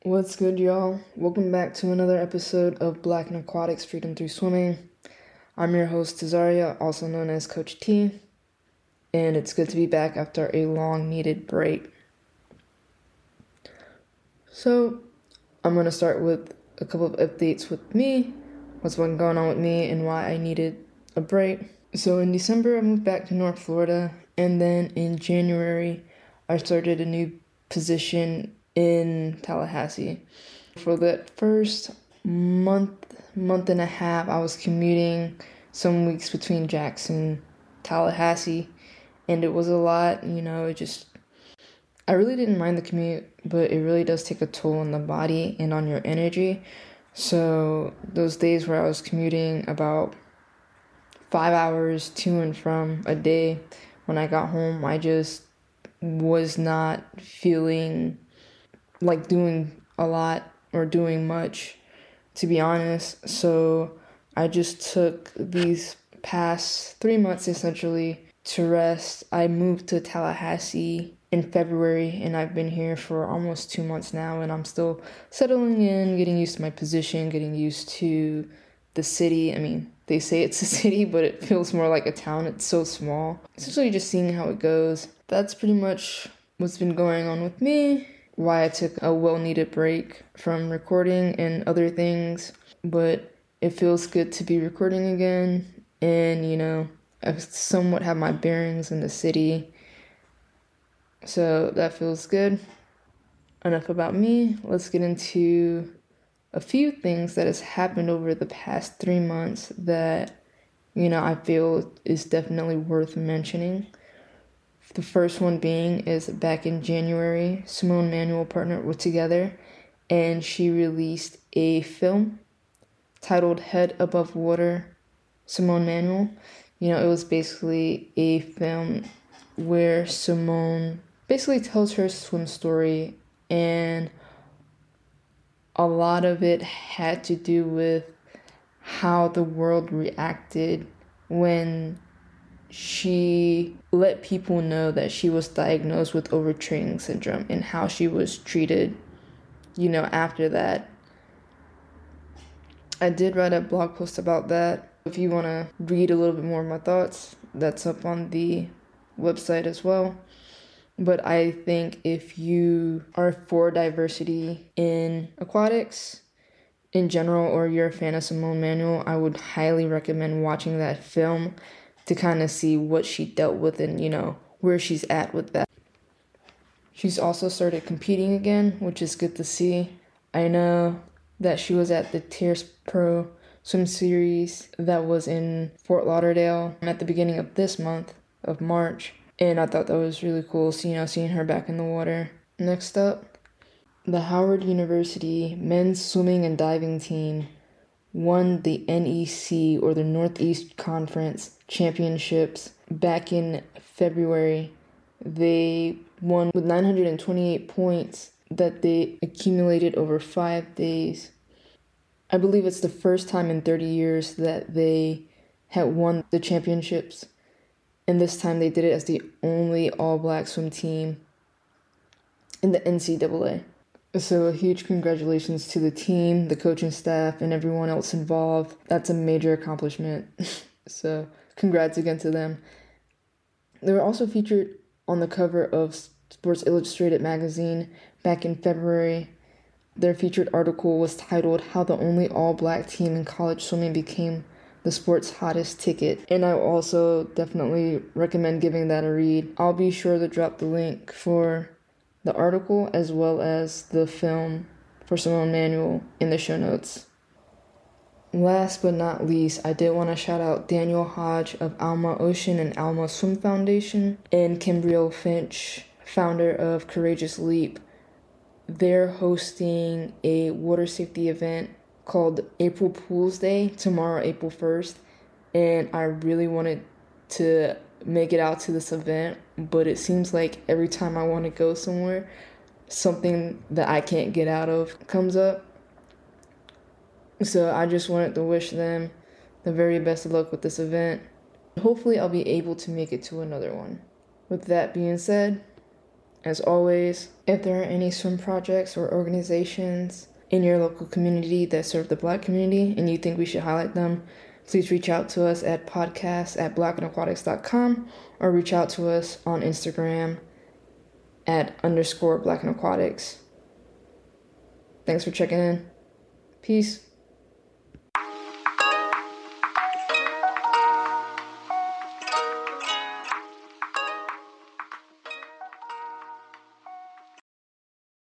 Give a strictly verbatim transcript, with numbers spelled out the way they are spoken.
What's good, y'all? Welcome back to another episode of Black and Aquatics Freedom Through Swimming. I'm your host, Tazaria, also known as Coach T, and it's good to be back after a long-needed break. So, I'm going to start with a couple of updates with me, what's been going on with me, and why I needed a break. So, in December, I moved back to North Florida, and then in January, I started a new position in Tallahassee. For the first month, month and a half, I was commuting some weeks between Jackson, Tallahassee, and it was a lot, you know, it just, I really didn't mind the commute, but it really does take a toll on the body and on your energy. So those days where I was commuting about five hours to and from a day, when I got home, I just was not feeling like doing a lot or doing much, to be honest. So I just took these past three months essentially to rest. I moved to Tallahassee in February, and I've been here for almost two months now, and I'm still settling in, getting used to my position, getting used to the city. I mean, they say it's a city, but it feels more like a town. It's so small. Essentially just seeing how it goes. That's pretty much what's been going on with me, why I took a well-needed break from recording and other things, but it feels good to be recording again, and, you know, I somewhat have my bearings in the city, so that feels good. Enough about me. Let's get into a few things that has happened over the past three months that, you know, I feel is definitely worth mentioning. The first one being is back in January, Simone Manuel partnered with Together, and she released a film titled Head Above Water, Simone Manuel. You know, it was basically a film where Simone basically tells her swim story, and a lot of it had to do with how the world reacted when she let people know that she was diagnosed with overtraining syndrome and how she was treated, you know, after that. I did write a blog post about that. If you want to read a little bit more of my thoughts, that's up on the website as well. But I think if you are for diversity in aquatics in general, or you're a fan of Simone Manuel, I would highly recommend watching that film to kind of see what she dealt with and, you know, where she's at with that. She's also started competing again, which is good to see. I know that she was at the Tierce Pro Swim Series that was in Fort Lauderdale at the beginning of this month of March, and I thought that was really cool, so, you know, seeing her back in the water. Next up, the Howard University men's swimming and diving team won the N E C, or the Northeast Conference Championships, back in February. They won with nine hundred twenty-eight points that they accumulated over five days. I believe it's the first time in thirty years that they had won the championships, and this time they did it as the only all-black swim team in the N C double A. So a huge congratulations to the team, the coaching staff, and everyone else involved. That's a major accomplishment. So congrats again to them. They were also featured on the cover of Sports Illustrated magazine back in February. Their featured article was titled How the Only All-Black Team in College Swimming Became the Sport's Hottest Ticket. And I also definitely recommend giving that a read. I'll be sure to drop the link for the article as well as the film for Simone Manuel in the show notes. Last but not least, I did want to shout out Daniel Hodge of Alma Ocean and Alma Swim Foundation, and Kimbriel Finch, founder of Courageous Leap. They're hosting a water safety event called April Pools Day, tomorrow, April first, and I really wanted to make it out to this event, but it seems like every time I want to go somewhere, something that I can't get out of comes up. So I just wanted to wish them the very best of luck with this event. Hopefully I'll be able to make it to another one. With that being said, as always, if there are any swim projects or organizations in your local community that serve the Black community and you think we should highlight them, please reach out to us at podcast at black and aquatics dot com or reach out to us on Instagram at underscore black and aquatics. Thanks for checking in. Peace.